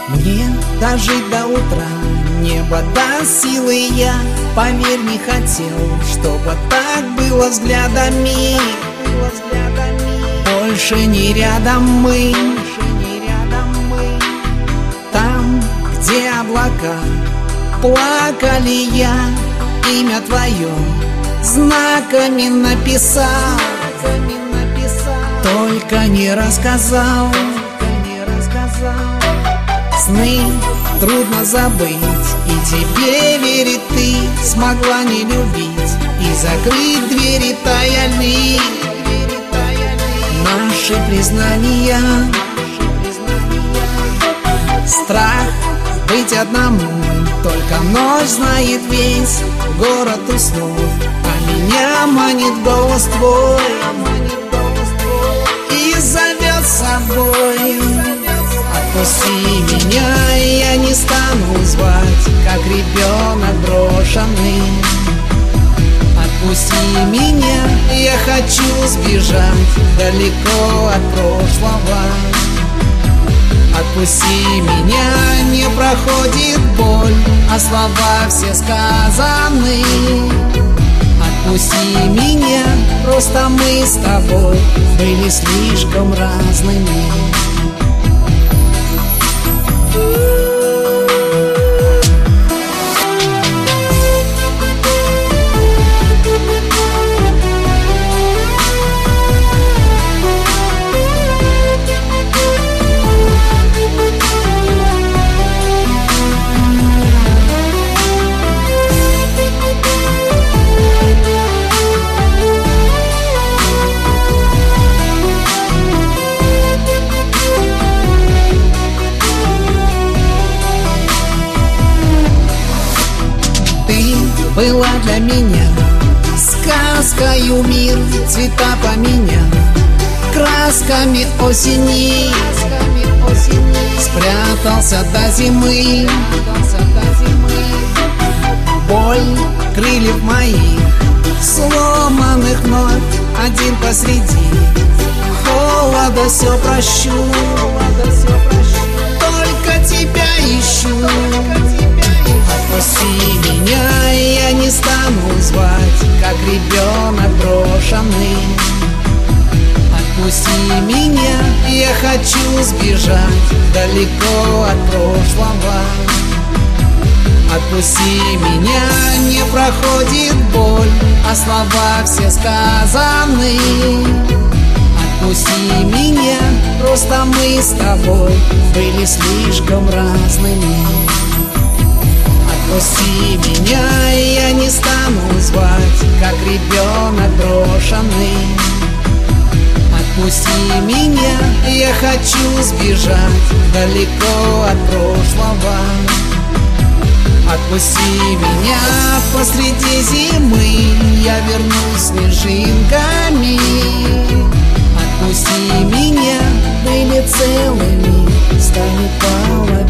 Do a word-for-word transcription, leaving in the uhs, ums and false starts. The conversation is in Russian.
Мне дожить до утра небо даст силы, я, поверь, не хотел, чтобы так было взглядами. Больше не рядом мы, там, где облака плакали, я имя твое знаками написал, только не рассказал. Сны трудно забыть, и тебе верить ты смогла не любить и закрыть двери таяли. Наши признания, страх быть одному, только ночь знает весь город уснул, а меня манит голос твой и зовет с собой. Отпусти меня, я не стану звать, как ребенок брошенный. Отпусти меня, я хочу сбежать далеко от прошлого. Отпусти меня, не проходит боль, а слова все сказаны. Отпусти меня, просто мы с тобой были слишком разными. Была для меня сказкою мир, цвета поменял красками осени. Спрятался до зимы, боль крыльев моих сломанных вновь один посреди холода все прощу, только тебя ищу. Отпусти меня, я не стану звать, как ребенок брошенный. Отпусти меня, я хочу сбежать далеко от прошлого. Отпусти меня, не проходит боль, а слова все сказаны. Отпусти меня, просто мы с тобой были слишком разными. Отпусти меня, я не стану звать, как ребенок брошенный. Отпусти меня, я хочу сбежать далеко от прошлого. Отпусти меня, посреди зимы я вернусь снежинками. Отпусти меня, были целыми, стали половинами.